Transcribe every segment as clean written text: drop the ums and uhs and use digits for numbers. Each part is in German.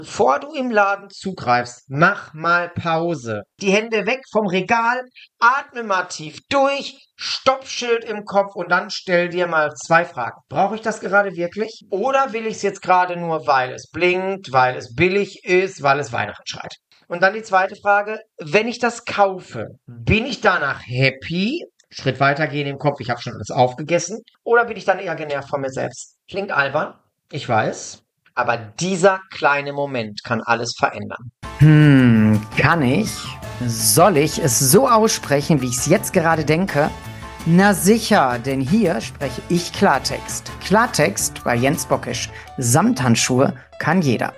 Bevor du im Laden zugreifst, mach mal Pause. Die Hände weg vom Regal, atme mal tief durch, Stoppschild im Kopf und dann stell dir mal 2 Fragen. Brauche ich das gerade wirklich? Oder will ich es jetzt gerade nur, weil es blinkt, weil es billig ist, weil es Weihnachten schreit? Und dann die zweite Frage, wenn ich das kaufe, bin ich danach happy? Schritt weiter gehen im Kopf, ich habe schon alles aufgegessen. Oder bin ich dann eher genervt von mir selbst? Klingt albern, ich weiß. Aber dieser kleine Moment kann alles verändern. Kann ich? Soll ich es so aussprechen, wie ich es jetzt gerade denke? Na sicher, denn hier spreche ich Klartext. Klartext bei Jens Bockisch. Samthandschuhe kann jeder.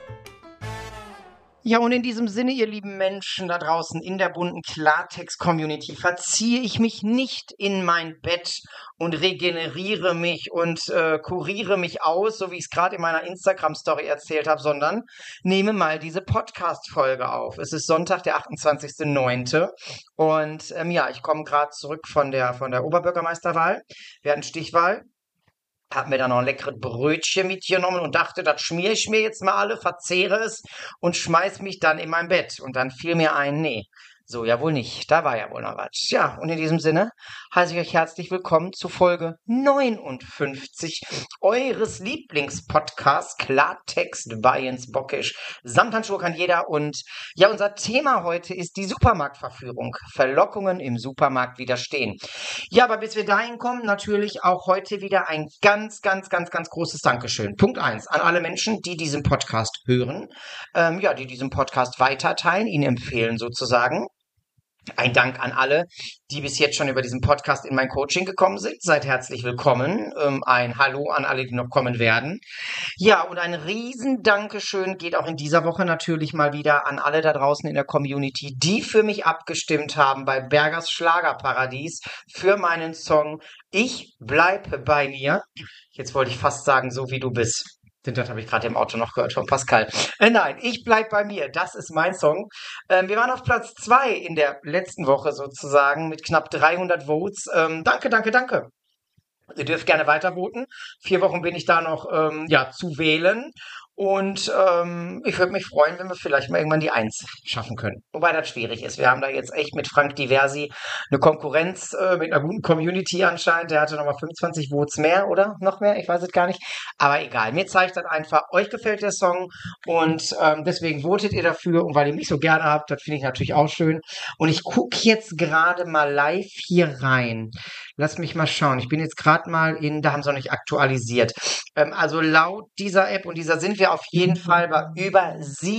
Ja, und in diesem Sinne, ihr lieben Menschen da draußen in der bunten Klartext-Community, verziehe ich mich nicht in mein Bett und regeneriere mich und kuriere mich aus, so wie ich es gerade in meiner Instagram-Story erzählt habe, sondern nehme mal diese Podcast-Folge auf. Es ist Sonntag, der 28.09. Und ja, ich komme gerade zurück von der Oberbürgermeisterwahl. Wir hatten Stichwahl. Hab mir dann noch ein leckeres Brötchen mitgenommen und dachte, das schmiere ich mir jetzt mal alle, verzehre es und schmeiß mich dann in mein Bett. Und dann fiel mir ein, nee, so ja wohl nicht. Da war ja wohl noch was. Ja, und in diesem Sinne heiße ich euch herzlich willkommen zu Folge 59 eures Lieblingspodcasts Klartext bei Jens Bockisch. Samthandschuhe kann jeder. Und ja, unser Thema heute ist die Supermarktverführung. Verlockungen im Supermarkt widerstehen. Ja, aber bis wir dahin kommen, natürlich auch heute wieder ein ganz großes Dankeschön. Punkt 1 an alle Menschen, die diesen Podcast hören, die diesen Podcast weiterteilen, ihn empfehlen sozusagen. Ein Dank an alle, die bis jetzt schon über diesen Podcast in mein Coaching gekommen sind. Seid herzlich willkommen. Ein Hallo an alle, die noch kommen werden. Ja, und ein riesen Dankeschön geht auch in dieser Woche natürlich mal wieder an alle da draußen in der Community, die für mich abgestimmt haben bei Bergers Schlagerparadies für meinen Song Ich bleibe bei mir. Jetzt wollte ich fast sagen, so wie du bist. Denn das habe ich gerade im Auto noch gehört von Pascal. Nein, ich bleib bei mir. Das ist mein Song. Wir waren auf Platz 2 in der letzten Woche sozusagen mit knapp 300 Votes. Danke. Ihr dürft gerne weiter voten. 4 Wochen bin ich da noch zu wählen. Und ich würde mich freuen, wenn wir vielleicht mal irgendwann die 1 schaffen können. Wobei das schwierig ist. Wir haben da jetzt echt mit Frank Diversi eine Konkurrenz mit einer guten Community anscheinend. Der hatte nochmal 25 Votes mehr oder noch mehr. Ich weiß es gar nicht. Aber egal. Mir zeigt das einfach, euch gefällt der Song. Und deswegen votet ihr dafür. Und weil ihr mich so gerne habt, das finde ich natürlich auch schön. Und ich gucke jetzt gerade mal live hier rein. Lass mich mal schauen. Ich bin jetzt gerade mal da haben sie noch nicht aktualisiert. Also laut dieser App und dieser sind wir auf jeden Fall bei über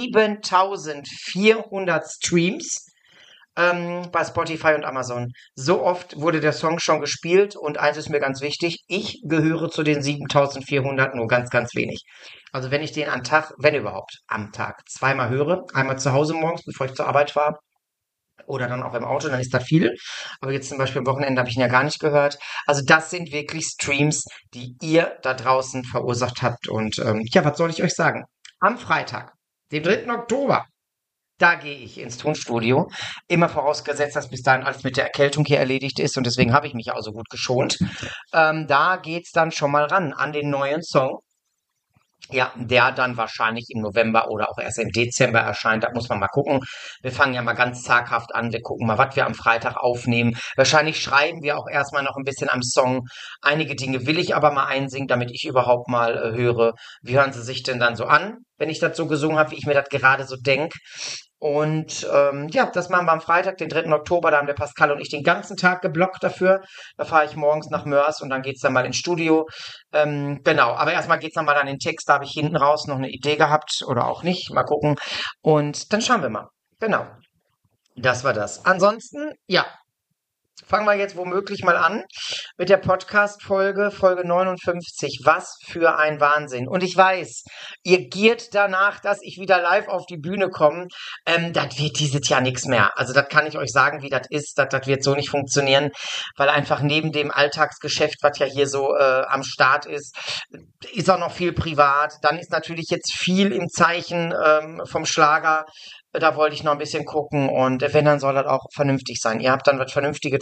7400 Streams bei Spotify und Amazon. So oft wurde der Song schon gespielt und eins ist mir ganz wichtig, ich gehöre zu den 7400 nur ganz wenig. Also wenn ich den am Tag, wenn überhaupt, am Tag 2-mal höre, einmal zu Hause morgens, bevor ich zur Arbeit fahre, oder dann auch im Auto, dann ist das viel. Aber jetzt zum Beispiel am Wochenende habe ich ihn ja gar nicht gehört. Also das sind wirklich Streams, die ihr da draußen verursacht habt. Und was soll ich euch sagen? Am Freitag, dem 3. Oktober, da gehe ich ins Tonstudio. Immer vorausgesetzt, dass bis dahin alles mit der Erkältung hier erledigt ist. Und deswegen habe ich mich auch so gut geschont. Da geht's dann schon mal ran an den neuen Song. Ja, der dann wahrscheinlich im November oder auch erst im Dezember erscheint. Da muss man mal gucken. Wir fangen ja mal ganz zaghaft an. Wir gucken mal, was wir am Freitag aufnehmen. Wahrscheinlich schreiben wir auch erstmal noch ein bisschen am Song. Einige Dinge will ich aber mal einsingen, damit ich überhaupt mal höre, wie hören sie sich denn dann so an, wenn ich das so gesungen habe, wie ich mir das gerade so denke. Und das machen wir am Freitag, den 3. Oktober. Da haben der Pascal und ich den ganzen Tag geblockt dafür. Da fahre ich morgens nach Mörs und dann geht's dann mal ins Studio. Genau, aber erstmal geht's dann mal an den Text. Da habe ich hinten raus noch eine Idee gehabt oder auch nicht. Mal gucken. Und dann schauen wir mal. Genau, das war das. Ansonsten, ja, fangen wir jetzt womöglich mal an mit der Podcast-Folge, Folge 59. Was für ein Wahnsinn. Und ich weiß, ihr giert danach, dass ich wieder live auf die Bühne komme. Das wird dieses Jahr nichts mehr. Also das kann ich euch sagen, wie das ist. Das wird so nicht funktionieren, weil einfach neben dem Alltagsgeschäft, was ja hier so am Start ist auch noch viel privat. Dann ist natürlich jetzt viel im Zeichen vom Schlager. Da wollte ich noch ein bisschen gucken und wenn, dann soll das auch vernünftig sein. Ihr habt dann was Vernünftiges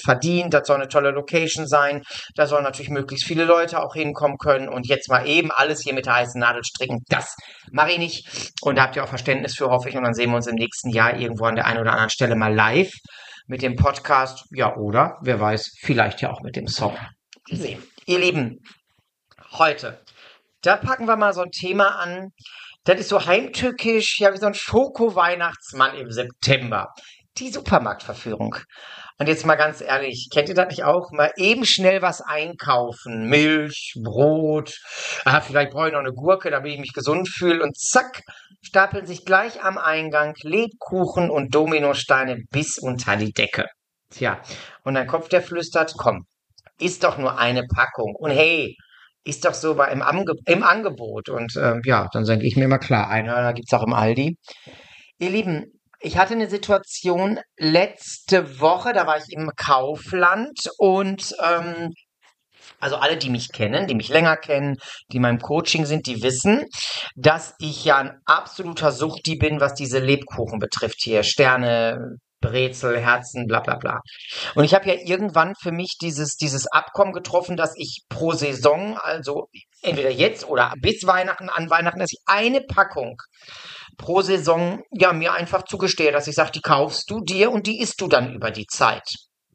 wird verdient, das soll eine tolle Location sein, da sollen natürlich möglichst viele Leute auch hinkommen können und jetzt mal eben alles hier mit der heißen Nadel stricken, das mache ich nicht und da habt ihr auch Verständnis für, hoffe ich, und dann sehen wir uns im nächsten Jahr irgendwo an der einen oder anderen Stelle mal live mit dem Podcast, ja, oder, wer weiß, vielleicht ja auch mit dem Song. Sehen. Ihr Lieben, heute, da packen wir mal so ein Thema an, das ist so heimtückisch, ja, wie so ein Schoko-Weihnachtsmann im September. Die Supermarktverführung. Und jetzt mal ganz ehrlich, kennt ihr das nicht auch? Mal eben schnell was einkaufen. Milch, Brot, vielleicht brauche ich noch eine Gurke, damit ich mich gesund fühle. Und zack, stapeln sich gleich am Eingang Lebkuchen und Dominosteine bis unter die Decke. Tja, und dein Kopf, der flüstert, komm, ist doch nur eine Packung. Und hey, ist doch so im Angebot. Und ja, dann denke ich mir immer, klar, Einhörner gibt's auch im Aldi. Ihr Lieben, ich hatte eine Situation letzte Woche, da war ich im Kaufland und also alle, die mich kennen, die mich länger kennen, die in meinem Coaching sind, die wissen, dass ich ja ein absoluter Suchti bin, was diese Lebkuchen betrifft hier. Sterne, Brezel, Herzen, bla bla bla. Und ich habe ja irgendwann für mich dieses Abkommen getroffen, dass ich pro Saison, also entweder jetzt oder bis Weihnachten, an Weihnachten, dass ich eine Packung pro Saison ja mir einfach zugestehe, dass ich sage, die kaufst du dir und die isst du dann über die Zeit.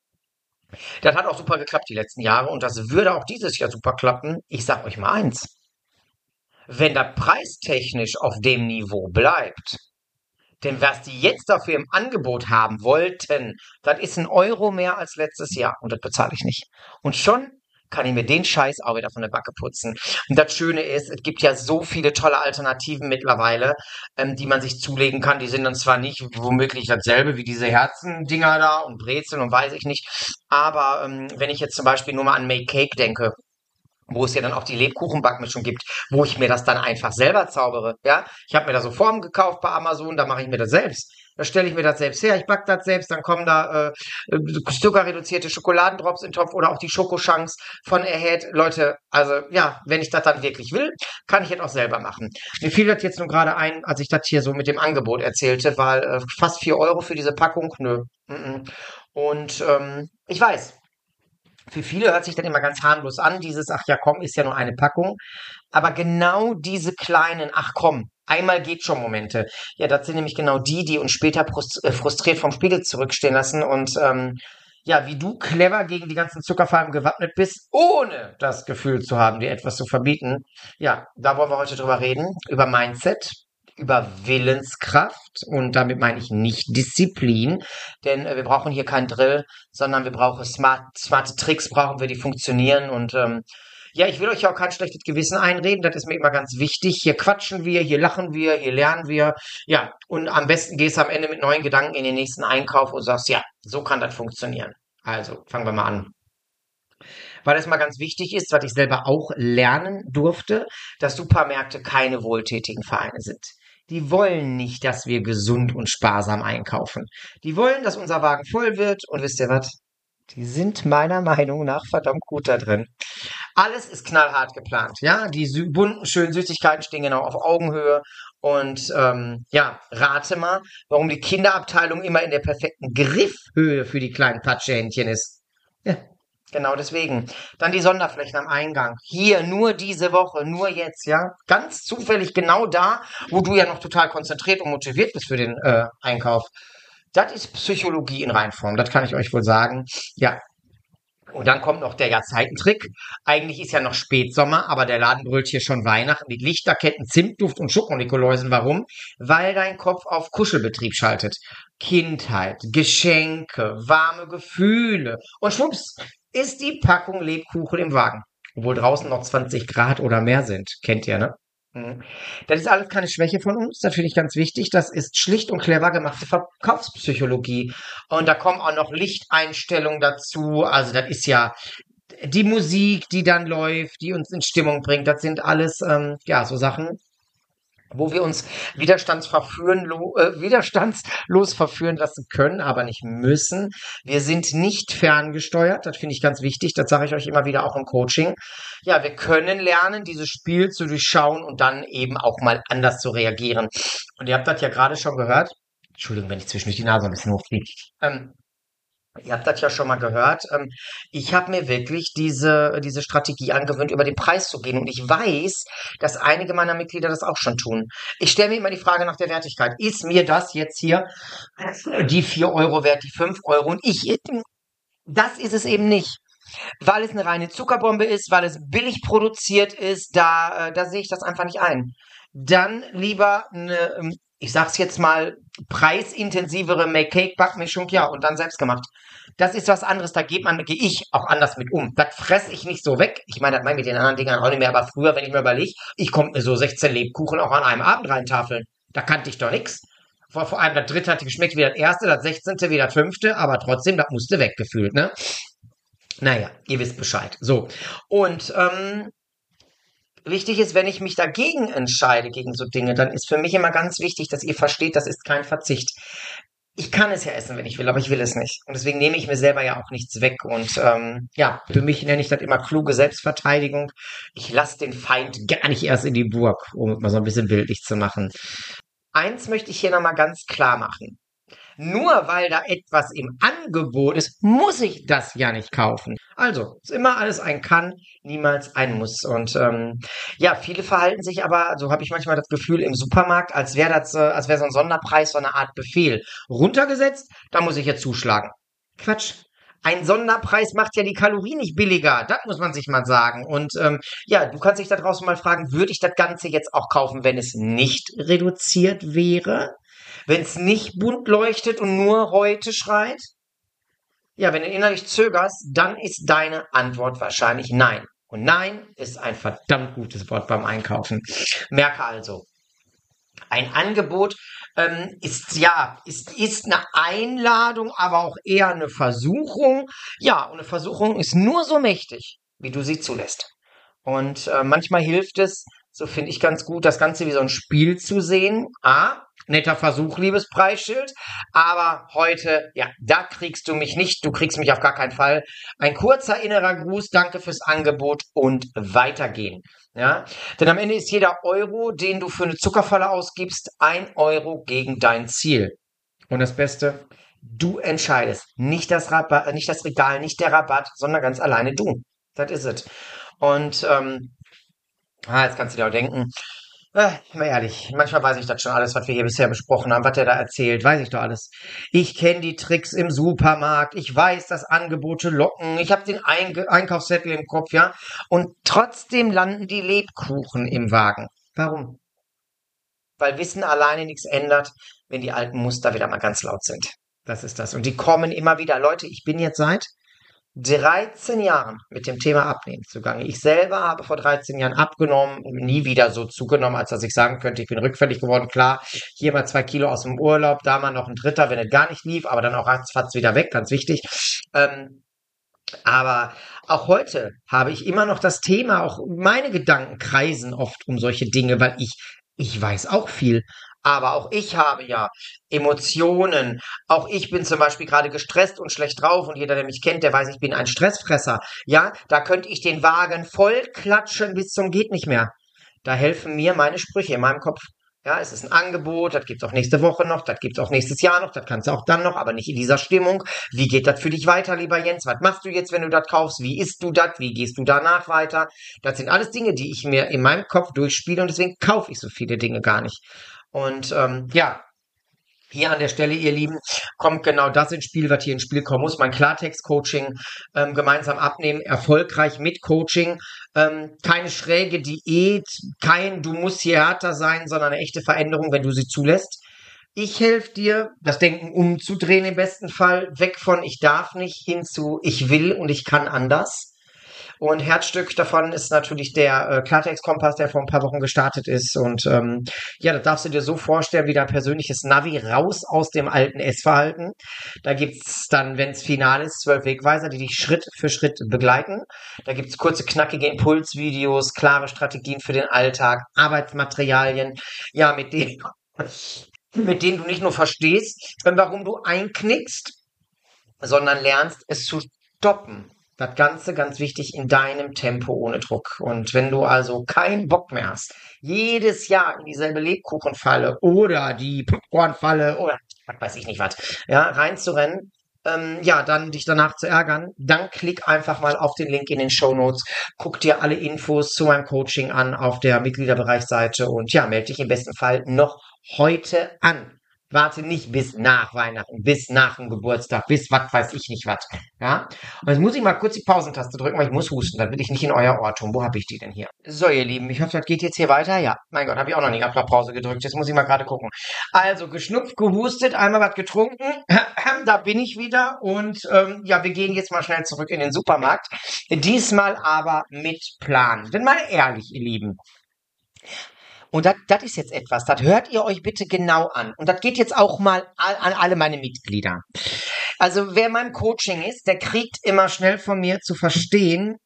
Das hat auch super geklappt die letzten Jahre und das würde auch dieses Jahr super klappen. Ich sag euch mal eins. Wenn das preistechnisch auf dem Niveau bleibt, denn was die jetzt dafür im Angebot haben wollten, das ist 1 Euro mehr als letztes Jahr und das bezahle ich nicht. Und schon kann ich mir den Scheiß auch wieder von der Backe putzen. Und das Schöne ist, es gibt ja so viele tolle Alternativen mittlerweile, die man sich zulegen kann. Die sind dann zwar nicht womöglich dasselbe wie diese Herzendinger da und Brezeln und weiß ich nicht, aber wenn ich jetzt zum Beispiel nur mal an Make Cake denke, wo es ja dann auch die Lebkuchenbackmischung gibt, wo ich mir das dann einfach selber zaubere, ja. Ich habe mir da so Formen gekauft bei Amazon, da mache ich mir das selbst. Da stelle ich mir das selbst her, ich backe das selbst, dann kommen da zuckerreduzierte Schokoladendrops in den Topf oder auch die Schokochunks von Ahead. Leute, also ja, wenn ich das dann wirklich will, kann ich das auch selber machen. Mir fiel das jetzt nur gerade ein, als ich das hier so mit dem Angebot erzählte, weil fast 4 Euro für diese Packung, nö. Und ich weiß, für viele hört sich dann immer ganz harmlos an, dieses, ach ja komm, ist ja nur eine Packung. Aber genau diese kleinen, ach komm, einmal geht schon Momente. Ja, das sind nämlich genau die uns später frustriert vom Spiegel zurückstehen lassen und ja, wie du clever gegen die ganzen Zuckerfallen gewappnet bist, ohne das Gefühl zu haben, dir etwas zu verbieten. Ja, da wollen wir heute drüber reden, über Mindset, über Willenskraft und damit meine ich nicht Disziplin, denn wir brauchen hier keinen Drill, sondern wir brauchen smarte Tricks, brauchen wir, die funktionieren und ja, ich will euch ja auch kein schlechtes Gewissen einreden, das ist mir immer ganz wichtig. Hier quatschen wir, hier lachen wir, hier lernen wir, ja, und am besten gehst du am Ende mit neuen Gedanken in den nächsten Einkauf und sagst, ja, so kann das funktionieren. Also, fangen wir mal an. Weil es mal ganz wichtig ist, was ich selber auch lernen durfte, dass Supermärkte keine wohltätigen Vereine sind. Die wollen nicht, dass wir gesund und sparsam einkaufen. Die wollen, dass unser Wagen voll wird und wisst ihr was? Die sind meiner Meinung nach verdammt gut da drin. Alles ist knallhart geplant, ja. Die bunten, schönen Süßigkeiten stehen genau auf Augenhöhe. Und ja, rate mal, warum die Kinderabteilung immer in der perfekten Griffhöhe für die kleinen Patschehändchen ist. Ja, genau deswegen. Dann die Sonderflächen am Eingang. Hier, nur diese Woche, nur jetzt, ja. Ganz zufällig genau da, wo du ja noch total konzentriert und motiviert bist für den Einkauf. Das ist Psychologie in Reinform, das kann ich euch wohl sagen. Ja. Und dann kommt noch der Jahrzeitentrick. Eigentlich ist ja noch Spätsommer, aber der Laden brüllt hier schon Weihnachten mit Lichterketten, Zimtduft und Schokonikoläusen. Warum? Weil dein Kopf auf Kuschelbetrieb schaltet. Kindheit, Geschenke, warme Gefühle. Und schwupps, ist die Packung Lebkuchen im Wagen. Obwohl draußen noch 20 Grad oder mehr sind. Kennt ihr, ne? Das ist alles keine Schwäche von uns, das finde ich ganz wichtig. Das ist schlicht und clever gemachte Verkaufspsychologie. Und da kommen auch noch Lichteinstellungen dazu. Also das ist ja die Musik, die dann läuft, die uns in Stimmung bringt. Das sind alles ja so Sachen, wo wir uns widerstandslos verführen lassen können, aber nicht müssen. Wir sind nicht ferngesteuert, das finde ich ganz wichtig, das sage ich euch immer wieder auch im Coaching. Ja, wir können lernen, dieses Spiel zu durchschauen und dann eben auch mal anders zu reagieren. Und ihr habt das ja gerade schon gehört. Entschuldigung, wenn ich zwischendurch die Nase ein bisschen hochfliege. Ihr habt das ja schon mal gehört. Ich habe mir wirklich diese Strategie angewöhnt, über den Preis zu gehen. Und ich weiß, dass einige meiner Mitglieder das auch schon tun. Ich stelle mir immer die Frage nach der Wertigkeit. Ist mir das jetzt hier die 4 Euro wert, die 5 Euro? Und das ist es eben nicht. Weil es eine reine Zuckerbombe ist, weil es billig produziert ist, da sehe ich das einfach nicht ein. Dann lieber eine, ich sag's jetzt mal, preisintensivere Make-Cake-Backmischung, ja, und dann selbst gemacht. Das ist was anderes, gehe ich auch anders mit um. Das fresse ich nicht so weg. Ich meine, das meine ich mit den anderen Dingern auch nicht mehr, aber früher, wenn ich mir überlege, ich konnte mir so 16 Lebkuchen auch an einem Abend reintafeln. Da kannte ich doch nix. Vor allem das dritte hat geschmeckt wie das erste, das 16. wie das fünfte, aber trotzdem, das musste weggefühlt, ne? Naja, ihr wisst Bescheid. So. Und wichtig ist, wenn ich mich dagegen entscheide, gegen so Dinge, dann ist für mich immer ganz wichtig, dass ihr versteht, das ist kein Verzicht. Ich kann es ja essen, wenn ich will, aber ich will es nicht. Und deswegen nehme ich mir selber ja auch nichts weg. Und ja, für mich nenne ich das immer kluge Selbstverteidigung. Ich lasse den Feind gar nicht erst in die Burg, um es mal so ein bisschen bildlich zu machen. Eins möchte ich hier nochmal ganz klar machen. Nur weil da etwas im Angebot ist, muss ich das ja nicht kaufen. Also, ist immer alles ein Kann, niemals ein Muss. Und ja, viele verhalten sich aber, so habe ich manchmal das Gefühl, im Supermarkt, als wäre so ein Sonderpreis so eine Art Befehl. Runtergesetzt, da muss ich jetzt zuschlagen. Quatsch. Ein Sonderpreis macht ja die Kalorien nicht billiger. Das muss man sich mal sagen. Und ja, du kannst dich da draußen mal fragen, würde ich das Ganze jetzt auch kaufen, wenn es nicht reduziert wäre? Wenn es nicht bunt leuchtet und nur heute schreit? Ja, wenn du innerlich zögerst, dann ist deine Antwort wahrscheinlich nein. Und nein ist ein verdammt gutes Wort beim Einkaufen. Merke also, ein Angebot ist eine Einladung, aber auch eher eine Versuchung. Ja, und eine Versuchung ist nur so mächtig, wie du sie zulässt. Und manchmal hilft es, so finde ich ganz gut, das Ganze wie so ein Spiel zu sehen. Netter Versuch, liebes Preisschild. Aber heute, ja, da kriegst du mich nicht. Du kriegst mich auf gar keinen Fall. Ein kurzer innerer Gruß, danke fürs Angebot und weitergehen. Ja, denn am Ende ist jeder Euro, den du für eine Zuckerfalle ausgibst, 1 Euro gegen dein Ziel. Und das Beste, du entscheidest. Nicht das Regal, nicht der Rabatt, sondern ganz alleine du. Das ist es. Und jetzt kannst du dir auch denken, mal ehrlich, manchmal weiß ich das schon alles, was wir hier bisher besprochen haben, was der da erzählt, weiß ich doch alles. Ich kenne die Tricks im Supermarkt, ich weiß, dass Angebote locken, ich habe den Einkaufszettel im Kopf, ja, und trotzdem landen die Lebkuchen im Wagen. Warum? Weil Wissen alleine nichts ändert, wenn die alten Muster wieder mal ganz laut sind. Das ist das. Und die kommen immer wieder. Leute, ich bin jetzt seit 13 Jahren mit dem Thema Abnehmen zugange. Ich selber habe vor 13 Jahren abgenommen, nie wieder so zugenommen, als dass ich sagen könnte, ich bin rückfällig geworden. Klar, hier mal 2 Kilo aus dem Urlaub, da mal noch ein Dritter, wenn es gar nicht lief, aber dann auch ratzfatz wieder weg, ganz wichtig. Aber auch heute habe ich immer noch das Thema, auch meine Gedanken kreisen oft um solche Dinge, weil ich weiß auch viel. Aber auch ich habe ja Emotionen. Auch ich bin zum Beispiel gerade gestresst und schlecht drauf. Und jeder, der mich kennt, der weiß, ich bin ein Stressfresser. Ja, da könnte ich den Wagen voll klatschen bis zum geht nicht mehr. Da helfen mir meine Sprüche in meinem Kopf. Ja, es ist ein Angebot, das gibt's auch nächste Woche noch, das gibt's auch nächstes Jahr noch, das kannst du auch dann noch, aber nicht in dieser Stimmung. Wie geht das für dich weiter, lieber Jens? Was machst du jetzt, wenn du das kaufst? Wie isst du das? Wie gehst du danach weiter? Das sind alles Dinge, die ich mir in meinem Kopf durchspiele und deswegen kaufe ich so viele Dinge gar nicht. Und ja, hier an der Stelle, ihr Lieben, kommt genau das ins Spiel, was hier ins Spiel kommen muss. Mein Klartext-Coaching, gemeinsam abnehmen, erfolgreich mit Coaching. Keine schräge Diät, kein du musst hier härter sein, sondern eine echte Veränderung, wenn du sie zulässt. Ich helfe dir, das Denken umzudrehen im besten Fall, weg von ich darf nicht hin zu ich will und ich kann anders. Und Herzstück davon ist natürlich der Klartext-Kompass, der vor ein paar Wochen gestartet ist. Und ja, das darfst du dir so vorstellen wie dein persönliches Navi raus aus dem alten Essverhalten. Da gibt's dann, wenn es final ist, 12 Wegweiser, die dich Schritt für Schritt begleiten. Da gibt's kurze, knackige Impulsvideos, klare Strategien für den Alltag, Arbeitsmaterialien, ja, mit denen du nicht nur verstehst, warum du einknickst, sondern lernst, es zu stoppen. Das Ganze ganz wichtig in deinem Tempo ohne Druck. Und wenn du also keinen Bock mehr hast, jedes Jahr in dieselbe Lebkuchenfalle oder die Popcornfalle oder was weiß ich nicht was, ja, reinzurennen, ja, dann dich danach zu ärgern, dann klick einfach mal auf den Link in den Shownotes, guck dir alle Infos zu meinem Coaching an auf der Mitgliederbereichsseite und ja, melde dich im besten Fall noch heute an. Warte nicht bis nach Weihnachten, bis nach dem Geburtstag, bis was weiß ich nicht was. Ja? Und jetzt muss ich mal kurz die Pausentaste drücken, weil ich muss husten. Dann will ich nicht in euer Ohr tun. Wo habe ich die denn hier? So, ihr Lieben, ich hoffe, das geht jetzt hier weiter. Ja, mein Gott, habe ich auch noch nicht auf Pause gedrückt. Jetzt muss ich mal gerade gucken. Also, geschnupft, gehustet, einmal was getrunken. Da bin ich wieder. Und ja, wir gehen jetzt mal schnell zurück in den Supermarkt. Diesmal aber mit Plan. Denn mal ehrlich, ihr Lieben. Und das ist jetzt etwas, das hört ihr euch bitte genau an. Und das geht jetzt auch mal an alle meine Mitglieder. Also wer in meinem Coaching ist, der kriegt immer schnell von mir zu verstehen,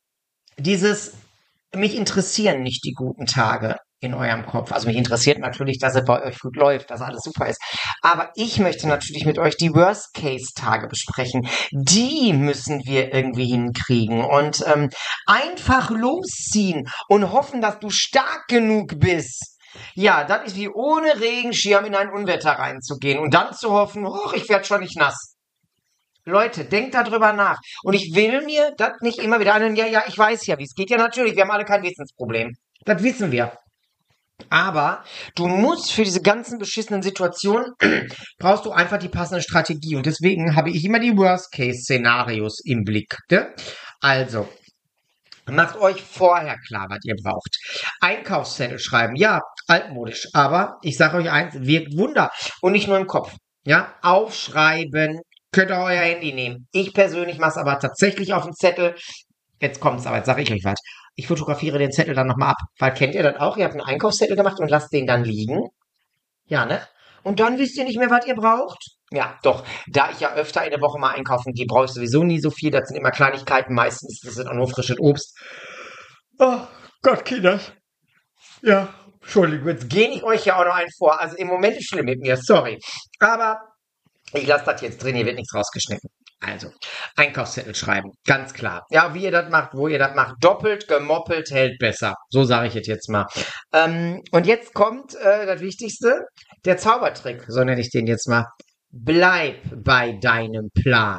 mich interessieren nicht die guten Tage in eurem Kopf. Also mich interessiert natürlich, dass es bei euch gut läuft, dass alles super ist. Aber ich möchte natürlich mit euch die Worst-Case-Tage besprechen. Die müssen wir irgendwie hinkriegen. Und einfach losziehen und hoffen, dass du stark genug bist. Ja, das ist wie ohne Regenschirm in ein Unwetter reinzugehen und dann zu hoffen, ich werde schon nicht nass. Leute, denkt darüber nach. Und ich will mir das nicht immer wieder anhören, ja, ich weiß ja, wie es geht. Ja, natürlich, wir haben alle kein Wissensproblem. Das wissen wir. Aber du musst für diese ganzen beschissenen Situationen, brauchst du einfach die passende Strategie. Und deswegen habe ich immer die Worst-Case-Szenarios im Blick. Ne? Also, macht euch vorher klar, was ihr braucht. Einkaufszettel schreiben, ja, altmodisch. Aber ich sage euch eins, wirkt Wunder. Und nicht nur im Kopf. Ja, aufschreiben, könnt ihr euer Handy nehmen. Ich persönlich mache es aber tatsächlich auf dem Zettel. Jetzt kommt's aber, jetzt sage ich euch was. Ich fotografiere den Zettel dann nochmal ab. Weil kennt ihr das auch? Ihr habt einen Einkaufszettel gemacht und lasst den dann liegen. Ja, ne? Und dann wisst ihr nicht mehr, was ihr braucht? Ja, doch. Da ich ja öfter in der Woche mal einkaufen gehe, brauche ich sowieso nie so viel. Das sind immer Kleinigkeiten. Meistens ist es auch nur frisches Obst. Oh Gott, Kinder. Ja, Entschuldigung, jetzt gehe ich euch ja auch noch einen vor. Also im Moment ist schlimm mit mir, sorry. Aber ich lasse das jetzt drin, hier wird nichts rausgeschnitten. Also, Einkaufszettel schreiben, ganz klar. Ja, wie ihr das macht, wo ihr das macht. Doppelt gemoppelt hält besser. So sage ich es jetzt mal. Und jetzt kommt das Wichtigste, der Zaubertrick, so nenne ich den jetzt mal. Bleib bei deinem Plan.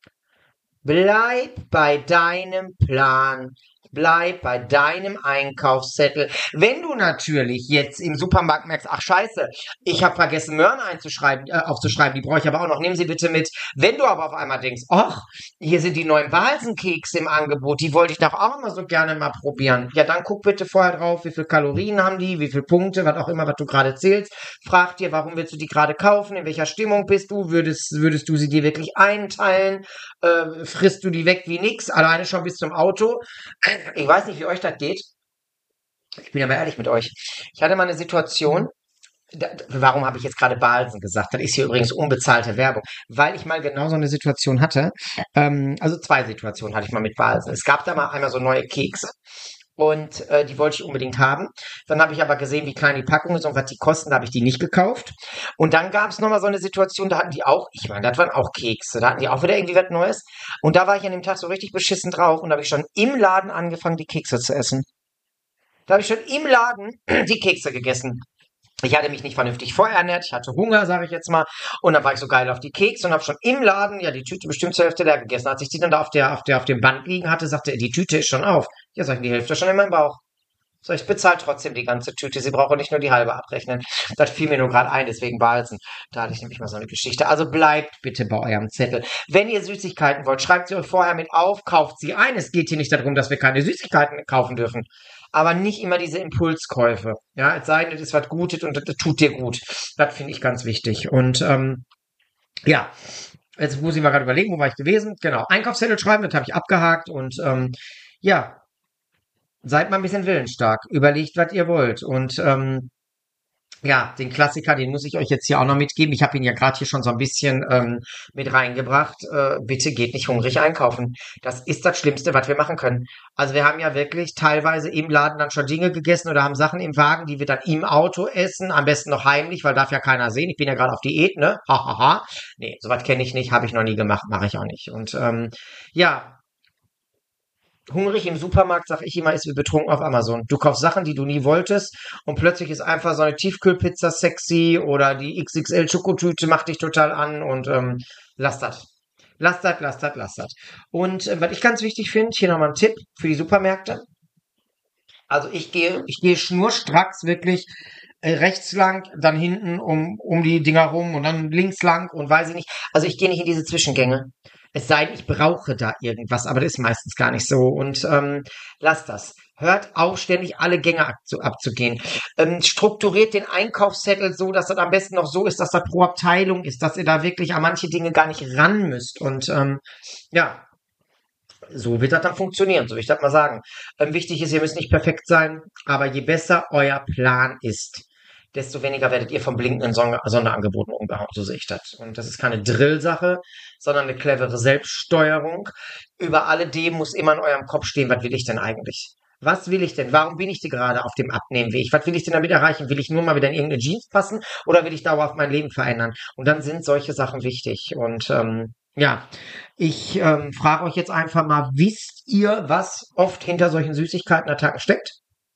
Bleib bei deinem Plan. Bleib bei deinem Einkaufszettel. Wenn du natürlich jetzt im Supermarkt merkst, ach scheiße, ich habe vergessen Möhren aufzuschreiben, die brauche ich aber auch noch, nimm sie bitte mit. Wenn du aber auf einmal denkst, ach, hier sind die neuen Walsenkekse im Angebot, die wollte ich doch auch immer so gerne mal probieren. Ja, dann guck bitte vorher drauf, wie viel Kalorien haben die, wie viele Punkte, was auch immer, was du gerade zählst. Frag dir, warum willst du die gerade kaufen, in welcher Stimmung bist du, würdest du sie dir wirklich einteilen, frisst du die weg wie nix, alleine schon bis zum Auto. Ich weiß nicht, wie euch das geht. Ich bin ja mal ehrlich mit euch. Ich hatte mal eine Situation, warum habe ich jetzt gerade Balsen gesagt? Das ist hier übrigens unbezahlte Werbung. Weil ich mal genau so eine Situation hatte. Also 2 Situationen hatte ich mal mit Balsen. Es gab da mal einmal so neue Kekse. Und die wollte ich unbedingt haben. Dann habe ich aber gesehen, wie klein die Packung ist und was die kosten. Da habe ich die nicht gekauft. Und dann gab es nochmal so eine Situation, da hatten die auch, ich meine, das waren auch Kekse. Da hatten die auch wieder irgendwie was Neues. Und da war ich an dem Tag so richtig beschissen drauf. Und da habe ich schon im Laden angefangen, die Kekse zu essen. Da habe ich schon im Laden die Kekse gegessen. Ich hatte mich nicht vernünftig vorernährt, ich hatte Hunger, sage ich jetzt mal. Und dann war ich so geil auf die Kekse und habe schon im Laden ja die Tüte bestimmt zur Hälfte leer gegessen. Als ich die dann da auf dem Band liegen hatte, sagte er, die Tüte ist schon auf. Ja, sag ich, die Hälfte schon in meinem Bauch. So, ich bezahle trotzdem die ganze Tüte. Sie brauchen nicht nur die halbe abrechnen. Das fiel mir nur gerade ein, deswegen Balsen. Da hatte ich nämlich mal so eine Geschichte. Also bleibt bitte bei eurem Zettel. Wenn ihr Süßigkeiten wollt, schreibt sie euch vorher mit auf, kauft sie ein. Es geht hier nicht darum, dass wir keine Süßigkeiten kaufen dürfen. Aber nicht immer diese Impulskäufe. Ja, es sei denn, es ist was Gutes und das tut dir gut. Das finde ich ganz wichtig. Und ja, jetzt muss ich mal gerade überlegen, wo war ich gewesen? Genau, Einkaufszettel schreiben, das habe ich abgehakt. Und ja, seid mal ein bisschen willensstark. Überlegt, was ihr wollt. Und ja, den Klassiker, den muss ich euch jetzt hier auch noch mitgeben. Ich habe ihn ja gerade hier schon so ein bisschen mit reingebracht. Bitte geht nicht hungrig einkaufen. Das ist das Schlimmste, was wir machen können. Also wir haben ja wirklich teilweise im Laden dann schon Dinge gegessen oder haben Sachen im Wagen, die wir dann im Auto essen. Am besten noch heimlich, weil darf ja keiner sehen. Ich bin ja gerade auf Diät, ne? Hahaha. Nee, sowas kenne ich nicht, habe ich noch nie gemacht, mache ich auch nicht. Und ja, hungrig im Supermarkt, sag ich immer, ist wie betrunken auf Amazon. Du kaufst Sachen, die du nie wolltest und plötzlich ist einfach so eine Tiefkühlpizza sexy oder die XXL Schokotüte macht dich total an und lass das. Lasst das. Und was ich ganz wichtig finde, hier nochmal ein Tipp für die Supermärkte. Also ich gehe schnurstracks wirklich rechts lang, dann hinten um die Dinger rum und dann links lang und weiß ich nicht. Also ich gehe nicht in diese Zwischengänge. Es sei denn, ich brauche da irgendwas, aber das ist meistens gar nicht so. Und lasst das. Hört auf, ständig alle Gänge abzugehen. Strukturiert den Einkaufszettel so, dass das am besten noch so ist, dass das pro Abteilung ist, dass ihr da wirklich an manche Dinge gar nicht ran müsst. Und ja, so wird das dann funktionieren, so will ich das mal sagen. Wichtig ist, ihr müsst nicht perfekt sein, aber je besser euer Plan ist, desto weniger werdet ihr von blinkenden Sonderangeboten umgehauen, so sehe ich das. Und das ist keine Drill-Sache, sondern eine clevere Selbststeuerung. Über alledem muss immer in eurem Kopf stehen, was will ich denn eigentlich? Was will ich denn? Warum bin ich denn gerade auf dem Abnehmweg? Was will ich denn damit erreichen? Will ich nur mal wieder in irgendeine Jeans passen oder will ich dauerhaft mein Leben verändern? Und dann sind solche Sachen wichtig. Und ja, ich frage euch jetzt einfach mal, wisst ihr, was oft hinter solchen Süßigkeiten-Attacken steckt?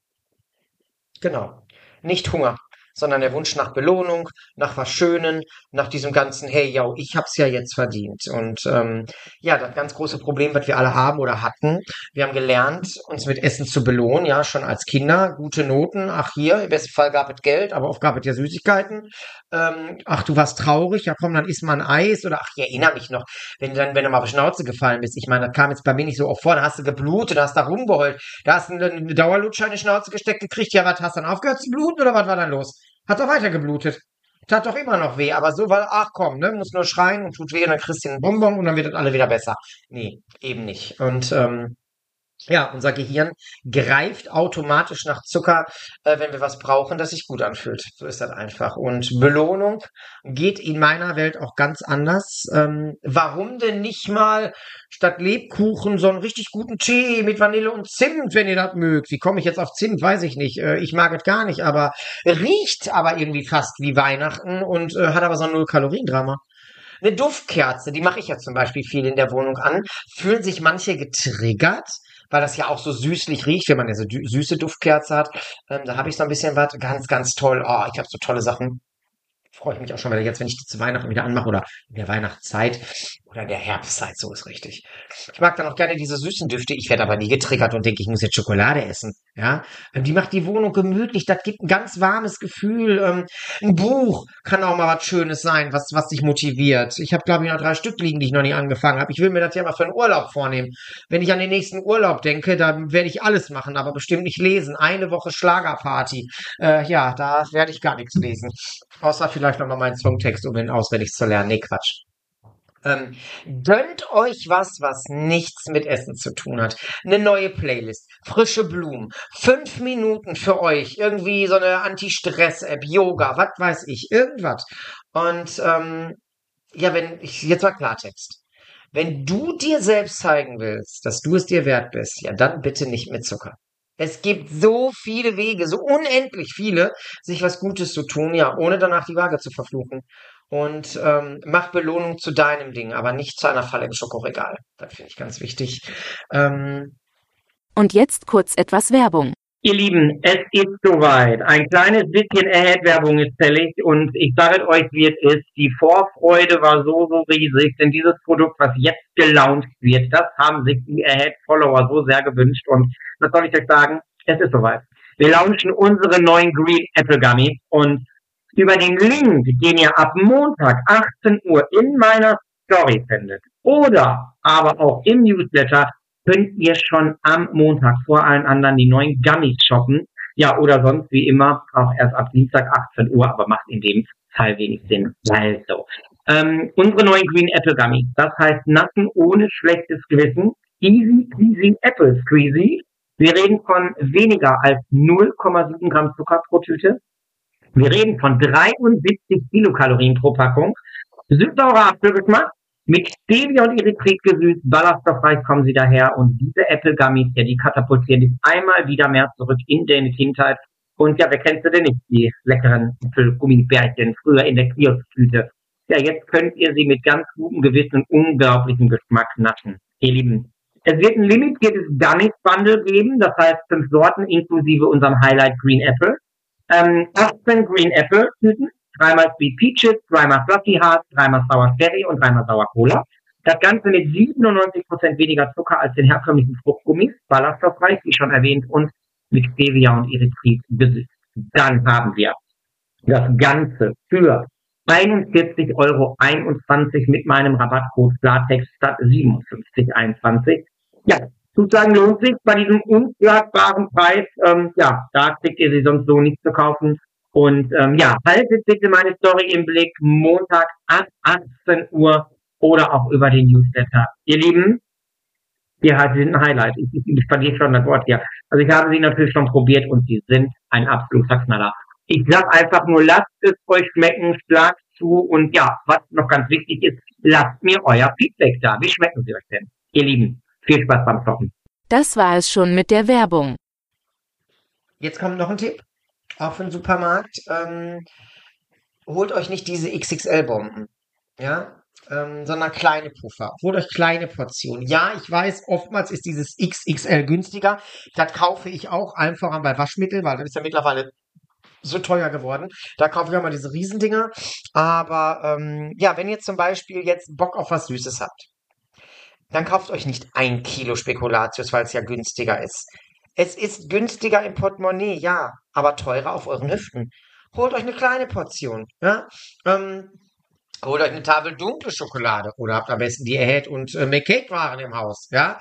Genau. Nicht Hunger, sondern der Wunsch nach Belohnung, nach was Schönen, nach diesem ganzen, hey, yo, ich hab's ja jetzt verdient. Und ja, das ganz große Problem, was wir alle haben oder hatten, wir haben gelernt, uns mit Essen zu belohnen, ja, schon als Kinder, gute Noten, ach hier, im besten Fall gab es Geld, aber oft gab es ja Süßigkeiten. Ach, du warst traurig, ja komm, dann isst mal ein Eis oder ach, ich erinnere mich noch, wenn du mal auf die Schnauze gefallen bist. Ich meine, das kam jetzt bei mir nicht so oft vor, da hast du geblutet, da hast da rumgeheult, da hast du eine Dauerlutscher in die Schnauze gesteckt gekriegt, ja, was, hast du dann aufgehört zu bluten oder was war dann los? Hat doch weiter geblutet. Tat doch immer noch weh, aber so, weil, ach komm, ne, muss nur schreien und tut weh und dann kriegst du einen Bonbon und dann wird das alle wieder besser. Nee, eben nicht. Und ja, unser Gehirn greift automatisch nach Zucker, wenn wir was brauchen, das sich gut anfühlt. So ist das einfach. Und Belohnung geht in meiner Welt auch ganz anders. Warum denn nicht mal statt Lebkuchen so einen richtig guten Tee mit Vanille und Zimt, wenn ihr das mögt? Wie komme ich jetzt auf Zimt? Weiß ich nicht. Ich mag es gar nicht, aber riecht aber irgendwie fast wie Weihnachten und hat aber so ein Null-Kalorien-Drama. Eine Duftkerze, die mache ich ja zum Beispiel viel in der Wohnung an. Fühlen sich manche getriggert, weil das ja auch so süßlich riecht, wenn man ja so süße Duftkerze hat. Da habe ich so ein bisschen was. Ganz, ganz toll. Oh, ich habe so tolle Sachen. Freue ich mich auch schon wieder jetzt, wenn ich die zu Weihnachten wieder anmache oder in der Weihnachtszeit oder in der Herbstzeit, so ist richtig. Ich mag dann auch gerne diese süßen Düfte. Ich werde aber nie getriggert und denke, ich muss jetzt Schokolade essen. Ja, die macht die Wohnung gemütlich. Das gibt ein ganz warmes Gefühl. Ein Buch kann auch mal was Schönes sein, was dich motiviert. Ich habe, glaube ich, noch 3 Stück liegen, die ich noch nie angefangen habe. Ich will mir das ja mal für einen Urlaub vornehmen. Wenn ich an den nächsten Urlaub denke, dann werde ich alles machen, aber bestimmt nicht lesen. Eine Woche Schlagerparty. Ja, da werde ich gar nichts lesen. Außer vielleicht noch mal meinen Songtext, um ihn auswendig zu lernen. Nee, Quatsch. Gönnt euch was nichts mit Essen zu tun hat. Eine neue Playlist, frische Blumen, 5 Minuten für euch, irgendwie so eine Anti-Stress-App, Yoga, was weiß ich, irgendwas. Und ja, jetzt mal Klartext. Wenn du dir selbst zeigen willst, dass du es dir wert bist, ja, dann bitte nicht mit Zucker. Es gibt so viele Wege, so unendlich viele, sich was Gutes zu tun, ja, ohne danach die Waage zu verfluchen. Und mach Belohnung zu deinem Ding, aber nicht zu einer Falle im Schokoregal. Das finde ich ganz wichtig. Und jetzt kurz etwas Werbung. Ihr Lieben, es ist soweit. Ein kleines bisschen Ahead-Werbung ist fällig und ich sage euch, wie es ist. Die Vorfreude war so riesig, denn dieses Produkt, was jetzt gelauncht wird, das haben sich die Ahead-Follower so sehr gewünscht und was soll ich euch sagen? Es ist soweit. Wir launchen unsere neuen Green Apple Gummies und über den Link, den ihr ab Montag 18 Uhr in meiner Story findet oder aber auch im Newsletter, könnt ihr schon am Montag vor allen anderen die neuen Gummies shoppen. Ja, oder sonst wie immer auch erst ab Dienstag 18 Uhr, aber macht in dem Fall wenig Sinn. Also, unsere neuen Green Apple Gummies, das heißt Nassen ohne schlechtes Gewissen, easy peasy Apple squeezy. Wir reden von weniger als 0,7 Gramm Zucker pro Tüte. Wir reden von 73 Kilokalorien pro Packung. Süßsaurer Apfelgeschmack. Mit Stevia und Erythrit gesüßt, ballaststoffreich kommen sie daher und diese Apple Gummies, ja, die katapultieren dich einmal wieder mehr zurück in deine Kindheit. Und ja, wer kennt sie denn nicht, die leckeren Apfelgummibärchen früher in der Kiosktüte. Ja, jetzt könnt ihr sie mit ganz gutem Gewissen und unglaublichem Geschmack naschen. Ihr Lieben, es wird ein limitiertes Gummies-Bundle geben, das heißt 5 Sorten inklusive unserem Highlight Green Apple. 18 Green Apple Tüten. 3-mal Sweet Peaches, 3-mal Fluffy Heart, 3-mal Sour Cherry und 3-mal Sour Cola. Das Ganze mit 97% weniger Zucker als den herkömmlichen Fruchtgummis, ballaststoffreich, wie schon erwähnt, und mit Stevia und Erythrit besitzt. Dann haben wir das Ganze für 41,21 € mit meinem Rabattcode Klartext statt 57,21 €. Ja, sozusagen lohnt sich bei diesem unschlagbaren Preis. Da kriegt ihr sie sonst so nicht zu kaufen. Und haltet bitte meine Story im Blick, Montag ab 18 Uhr oder auch über den Newsletter. Ihr Lieben, die sind ein Highlight. Ich verliere schon das Wort hier. Also ich habe sie natürlich schon probiert und sie sind ein absoluter Knaller. Ich sage einfach nur, lasst es euch schmecken, schlagt zu und ja, was noch ganz wichtig ist, lasst mir euer Feedback da. Wie schmecken sie euch denn? Ihr Lieben, viel Spaß beim Kochen. Das war es schon mit der Werbung. Jetzt kommt noch ein Tipp, auch für den Supermarkt. Holt euch nicht diese XXL-Bomben, ja, sondern kleine Puffer. Holt euch kleine Portionen. Ja, ich weiß, oftmals ist dieses XXL günstiger. Das kaufe ich auch einfach bei Waschmittel, weil das ist ja mittlerweile so teuer geworden. Da kaufe ich auch mal diese Riesendinger. Aber wenn ihr zum Beispiel jetzt Bock auf was Süßes habt, dann kauft euch nicht 1 Kilo Spekulatius, weil es ja günstiger ist. Es ist günstiger im Portemonnaie, ja, aber teurer auf euren Hüften. Holt euch eine kleine Portion. Ja? Holt euch eine Tafel dunkle Schokolade oder habt am besten die Ahead und McCake-Waren im Haus. Ja?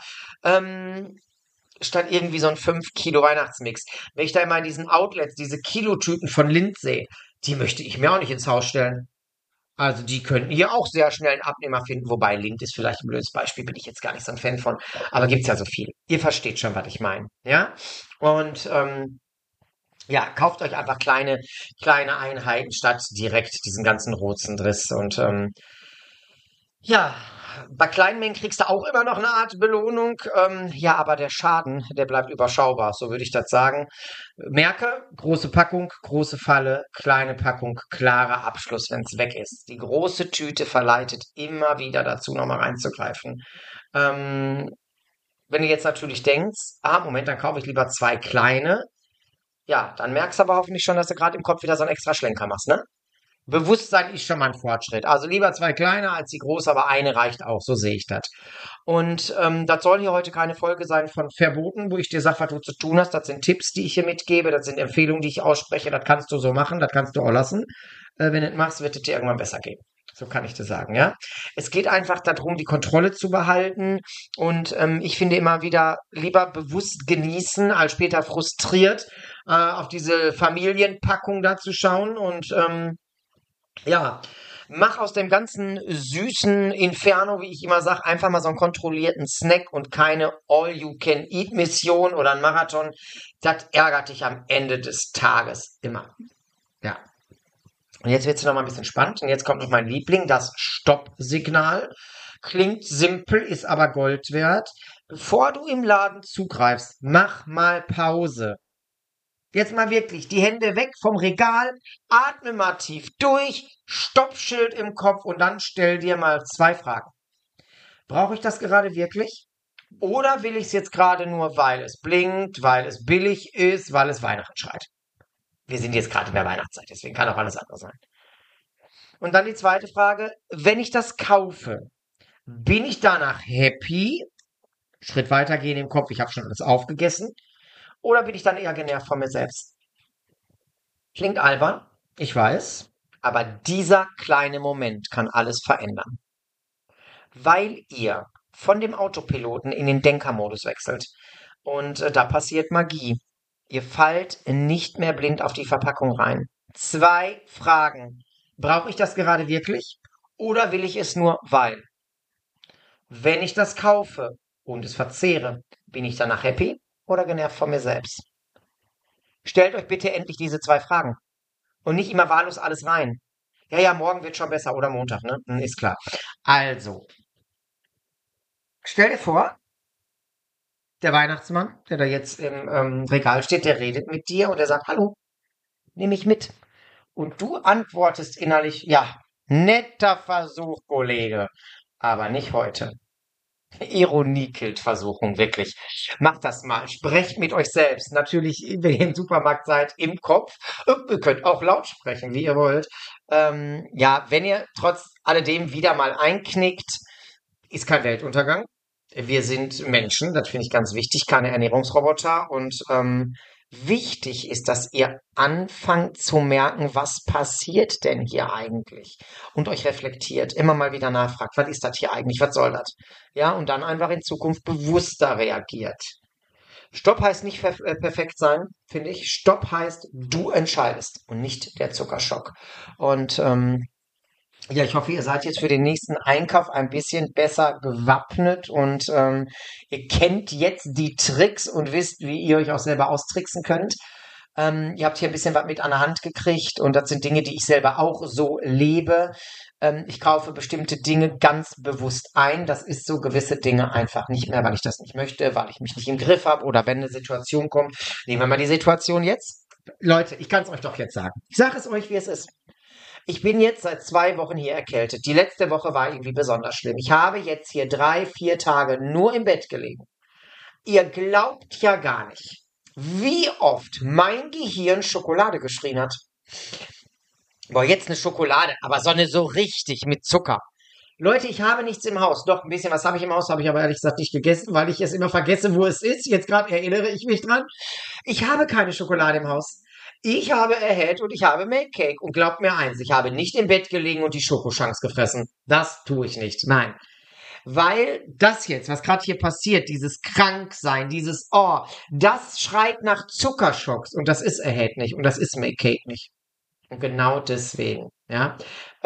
Statt irgendwie so ein 5 Kilo Weihnachtsmix. Wenn ich da immer in diesen Outlets diese Kilotüten von Lindt sehe, die möchte ich mir auch nicht ins Haus stellen. Also die könnten hier auch sehr schnell einen Abnehmer finden, wobei Lindt ist vielleicht ein blödes Beispiel, bin ich jetzt gar nicht so ein Fan von, aber gibt's ja so viel. Ihr versteht schon, was ich meine, ja? Und kauft euch einfach kleine Einheiten statt direkt diesen ganzen Rotzendriss und bei kleinen Mengen kriegst du auch immer noch eine Art Belohnung. Aber der Schaden, der bleibt überschaubar, so würde ich das sagen. Merke, große Packung, große Falle, kleine Packung, klarer Abschluss, wenn es weg ist. Die große Tüte verleitet immer wieder dazu, nochmal reinzugreifen. Wenn du jetzt natürlich denkst, Moment, dann kaufe ich lieber 2 kleine. Ja, dann merkst du aber hoffentlich schon, dass du gerade im Kopf wieder so einen extra Schlenker machst, ne? Bewusstsein ist schon mal ein Fortschritt. Also lieber 2 kleine als die große, aber eine reicht auch, so sehe ich das. Und das soll hier heute keine Folge sein von Verboten, wo ich dir sage, was du zu tun hast. Das sind Tipps, die ich hier mitgebe, das sind Empfehlungen, die ich ausspreche. Das kannst du so machen, das kannst du auch lassen. Wenn du das machst, wird es dir irgendwann besser gehen. So kann ich dir sagen, ja. Es geht einfach darum, die Kontrolle zu behalten. Und ich finde immer wieder lieber bewusst genießen, als später frustriert auf diese Familienpackung da zu schauen. Und mach aus dem ganzen süßen Inferno, wie ich immer sage, einfach mal so einen kontrollierten Snack und keine All-You-Can-Eat-Mission oder ein Marathon. Das ärgert dich am Ende des Tages immer. Ja. Und jetzt wird es noch mal ein bisschen spannend. Und jetzt kommt noch mein Liebling, das Stopp-Signal. Klingt simpel, ist aber Gold wert. Bevor du im Laden zugreifst, mach mal Pause. Jetzt mal wirklich, die Hände weg vom Regal, atme mal tief durch, Stoppschild im Kopf und dann stell dir mal 2 Fragen. Brauche ich das gerade wirklich? Oder will ich es jetzt gerade nur, weil es blinkt, weil es billig ist, weil es Weihnachten schreit? Wir sind jetzt gerade in der Weihnachtszeit, deswegen kann auch alles andere sein. Und dann die zweite Frage, wenn ich das kaufe, bin ich danach happy? Schritt weiter gehen im Kopf, ich habe schon alles aufgegessen. Oder bin ich dann eher genervt von mir selbst? Klingt albern, ich weiß, aber dieser kleine Moment kann alles verändern. Weil ihr von dem Autopiloten in den Denkermodus wechselt. Und da passiert Magie. Ihr fallt nicht mehr blind auf die Verpackung rein. 2 Fragen. Brauche ich das gerade wirklich? Oder will ich es nur weil? Wenn ich das kaufe und es verzehre, bin ich danach happy oder genervt von mir selbst? Stellt euch bitte endlich diese 2 Fragen. Und nicht immer wahllos alles rein. Ja, morgen wird schon besser oder Montag, ne? Ist klar. Also, stell dir vor, der Weihnachtsmann, der da jetzt im Regal steht, der redet mit dir und der sagt, hallo, nimm mich mit. Und du antwortest innerlich, ja, netter Versuch, Kollege, aber nicht heute. Ironie killt Versuchung, wirklich. Macht das mal. Sprecht mit euch selbst. Natürlich, wenn ihr im Supermarkt seid, im Kopf. Ihr könnt auch laut sprechen, wie ihr wollt. Wenn ihr trotz alledem wieder mal einknickt, ist kein Weltuntergang. Wir sind Menschen, das finde ich ganz wichtig, keine Ernährungsroboter. Und wichtig ist, dass ihr anfangt zu merken, was passiert denn hier eigentlich? Und euch reflektiert, immer mal wieder nachfragt, was ist das hier eigentlich, was soll das? Ja, und dann einfach in Zukunft bewusster reagiert. Stopp heißt nicht perfekt sein, finde ich. Stopp heißt, du entscheidest und nicht der Zuckerschock. Und ja, ich hoffe, ihr seid jetzt für den nächsten Einkauf ein bisschen besser gewappnet und ihr kennt jetzt die Tricks und wisst, wie ihr euch auch selber austricksen könnt. Ihr habt hier ein bisschen was mit an der Hand gekriegt und das sind Dinge, die ich selber auch so lebe. Ich kaufe bestimmte Dinge ganz bewusst ein. Das ist so gewisse Dinge einfach nicht mehr, weil ich das nicht möchte, weil ich mich nicht im Griff habe oder wenn eine Situation kommt. Nehmen wir mal die Situation jetzt. Leute, ich kann es euch doch jetzt sagen. Ich sage es euch, wie es ist. Ich bin jetzt seit 2 Wochen hier erkältet. Die letzte Woche war irgendwie besonders schlimm. Ich habe jetzt hier 3, 4 Tage nur im Bett gelegen. Ihr glaubt ja gar nicht, wie oft mein Gehirn Schokolade geschrien hat. Boah, jetzt eine Schokolade, aber so eine so richtig mit Zucker. Leute, ich habe nichts im Haus. Doch, ein bisschen was habe ich im Haus, habe ich aber ehrlich gesagt nicht gegessen, weil ich es immer vergesse, wo es ist. Jetzt gerade erinnere ich mich dran. Ich habe keine Schokolade im Haus. Ich habe Ahead und ich habe Make Cake. Und glaubt mir eins, ich habe nicht im Bett gelegen und die Schokochunks gefressen. Das tue ich nicht. Nein. Weil das jetzt, was gerade hier passiert, dieses Kranksein, dieses das schreit nach Zuckerschocks. Und das ist Ahead nicht. Und das ist Make Cake nicht. Und genau deswegen, ja.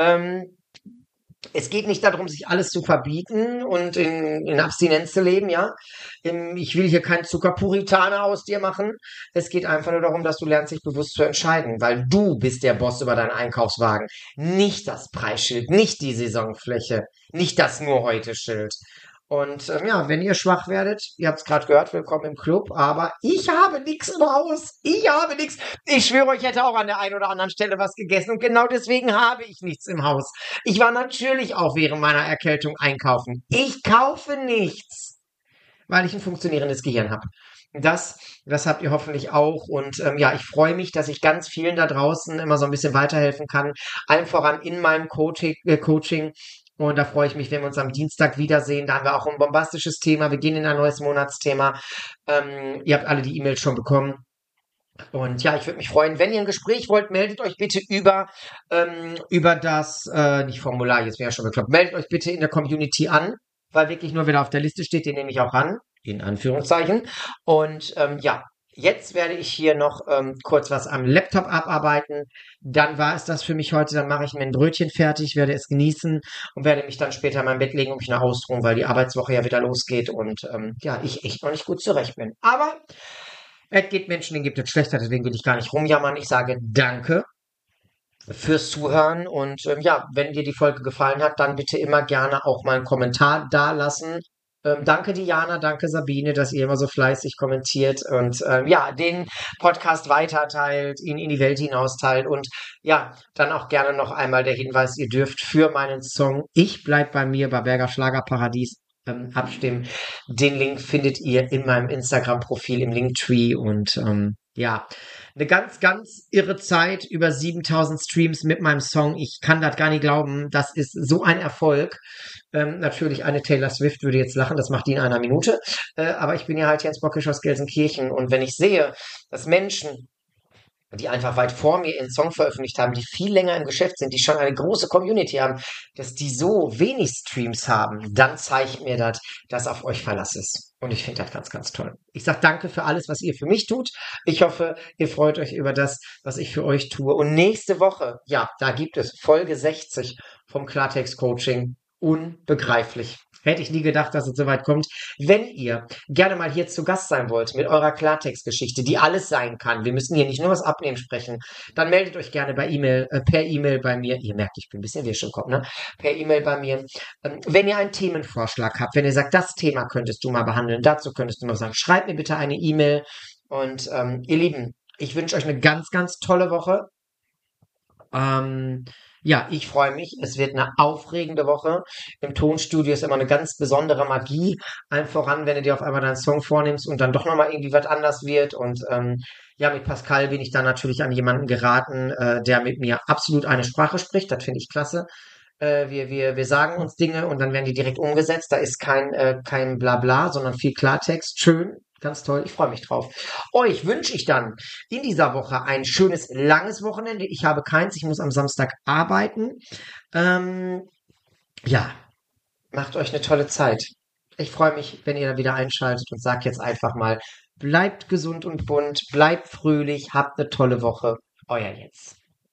Es geht nicht darum, sich alles zu verbieten und in Abstinenz zu leben, ja. Ich will hier keinen Zuckerpuritaner aus dir machen. Es geht einfach nur darum, dass du lernst, dich bewusst zu entscheiden, weil du bist der Boss über deinen Einkaufswagen. Nicht das Preisschild, nicht die Saisonfläche, nicht das Nur-Heute-Schild. Und ja, wenn ihr schwach werdet, ihr habt es gerade gehört, willkommen im Club, aber ich habe nichts im Haus. Ich habe nichts. Ich schwöre, ich hätte auch an der einen oder anderen Stelle was gegessen und genau deswegen habe ich nichts im Haus. Ich war natürlich auch während meiner Erkältung einkaufen. Ich kaufe nichts, weil ich ein funktionierendes Gehirn habe. Das habt ihr hoffentlich auch. Und ja, ich freue mich, dass ich ganz vielen da draußen immer so ein bisschen weiterhelfen kann. Allen voran in meinem Coaching. Und da freue ich mich, wenn wir uns am Dienstag wiedersehen. Da haben wir auch ein bombastisches Thema. Wir gehen in ein neues Monatsthema. Ihr habt alle die E-Mails schon bekommen. Und ja, ich würde mich freuen, wenn ihr ein Gespräch wollt, meldet euch bitte über das, nicht Formular, jetzt wäre ja schon bekloppt, meldet euch bitte in der Community an, weil wirklich nur wer da auf der Liste steht, den nehme ich auch ran, in Anführungszeichen. Und ja, jetzt werde ich hier noch kurz was am Laptop abarbeiten. Dann war es das für mich heute. Dann mache ich mir ein Brötchen fertig, werde es genießen und werde mich dann später in mein Bett legen und mich nach ausruhen, weil die Arbeitswoche ja wieder losgeht und ja, ich echt noch nicht gut zurecht bin. Aber es gibt Menschen, denen gibt es schlechter, deswegen will ich gar nicht rumjammern. Ich sage danke fürs Zuhören und ja, wenn dir die Folge gefallen hat, dann bitte immer gerne auch mal einen Kommentar dalassen. Danke Diana, danke Sabine, dass ihr immer so fleißig kommentiert und ja, den Podcast weiterteilt, ihn in die Welt hinausteilt und ja, dann auch gerne noch einmal der Hinweis, ihr dürft für meinen Song Ich bleib bei mir bei Berger Schlagerparadies abstimmen. Den Link findet ihr in meinem Instagram-Profil im Linktree und ja, eine ganz, ganz irre Zeit, über 7000 Streams mit meinem Song. Ich kann das gar nicht glauben. Das ist so ein Erfolg. Natürlich eine Taylor Swift würde jetzt lachen, das macht die in einer Minute. Aber ich bin ja halt Jens Bockisch aus Gelsenkirchen und wenn ich sehe, dass Menschen, die einfach weit vor mir ihren Song veröffentlicht haben, die viel länger im Geschäft sind, die schon eine große Community haben, dass die so wenig Streams haben, dann zeigt mir das, dass auf euch Verlass ist. Und ich finde das ganz, ganz toll. Ich sage danke für alles, was ihr für mich tut. Ich hoffe, ihr freut euch über das, was ich für euch tue. Und nächste Woche, ja, da gibt es Folge 60 vom Klartext Coaching. Unbegreiflich. Hätte ich nie gedacht, dass es so weit kommt. Wenn ihr gerne mal hier zu Gast sein wollt mit eurer Klartext-Geschichte, die alles sein kann, wir müssen hier nicht nur was Abnehmen sprechen, dann meldet euch gerne per E-Mail bei mir. Ihr merkt, ich bin ein bisschen wirsch im Kopf, ne? Per E-Mail bei mir. Wenn ihr einen Themenvorschlag habt, wenn ihr sagt, das Thema könntest du mal behandeln, dazu könntest du mal sagen, schreibt mir bitte eine E-Mail. Und ihr Lieben, ich wünsche euch eine ganz, ganz tolle Woche. Ja, ich freue mich. Es wird eine aufregende Woche. Im Tonstudio ist immer eine ganz besondere Magie. Allen voran, wenn du dir auf einmal deinen Song vornimmst und dann doch nochmal irgendwie was anders wird. Und ja, mit Pascal bin ich dann natürlich an jemanden geraten, der mit mir absolut eine Sprache spricht. Das finde ich klasse. Wir sagen uns Dinge und dann werden die direkt umgesetzt. Da ist kein Blabla, sondern viel Klartext. Schön, ganz toll. Ich freue mich drauf. Euch wünsche ich dann in dieser Woche ein schönes, langes Wochenende. Ich habe keins. Ich muss am Samstag arbeiten. Ja, macht euch eine tolle Zeit. Ich freue mich, wenn ihr da wieder einschaltet und sag jetzt einfach mal, bleibt gesund und bunt, bleibt fröhlich, habt eine tolle Woche. Euer Jens.